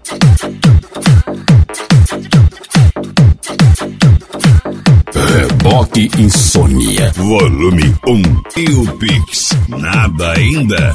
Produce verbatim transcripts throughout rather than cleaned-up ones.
Reboque Insônia, volume um. E o Pix, nada ainda.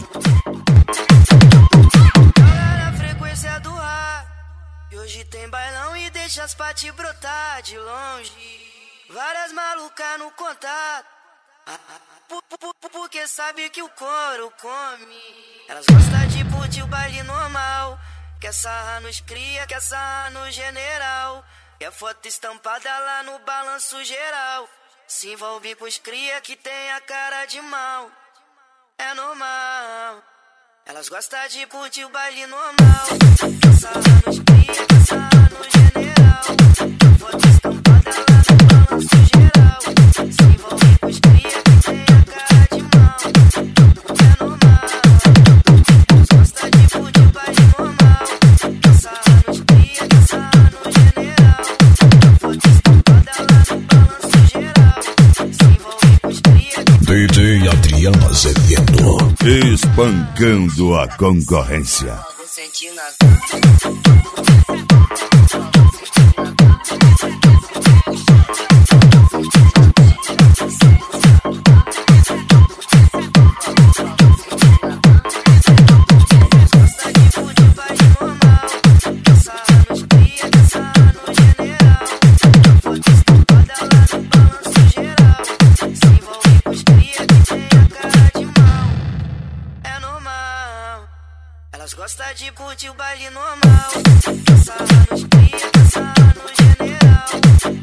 Na frequência do ar, e hoje tem bailão e deixa as paty brotar de longe. Várias malucas no contato, porque sabe que o couro come. Elas gostam de curtir o baile normal, quer sarra nos cria, quer sarra no general. Quer foto estampada lá no balanço geral. Se envolve com os cria que tem a cara de mal. É normal. Elas gostam de curtir o baile normal. Quer sarra nos cria, quer sarra no general. Quer foto estampada lá no balanço geral. Se envolve com os cria que tem a cara de mal. É normal. Elas gostam de curtir o baile normal. Quer sarra nos cria, quer sarra no general. D J Adriano Azevedo, espancando a concorrência. Elas gostam de curtir o baile normal. Quer sarra nos cria, quer sarra no general.